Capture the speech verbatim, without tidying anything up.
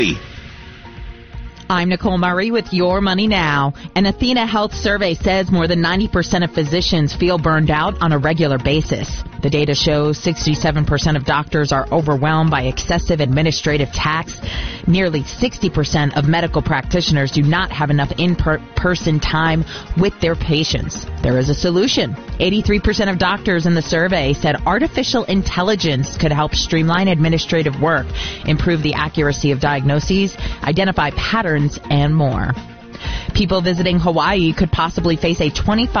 I'm Nicole Murray with Your Money Now. An Athena Health survey says more than ninety percent of physicians feel burned out on a regular basis. The data shows sixty-seven percent of doctors are overwhelmed by excessive administrative tasks. Nearly sixty percent of medical practitioners do not have enough in-person time with their patients. There is a solution. eighty-three percent of doctors in the survey said artificial intelligence could help streamline administrative work, improve the accuracy of diagnoses, identify patterns, and more. People visiting Hawaii could possibly face a twenty-five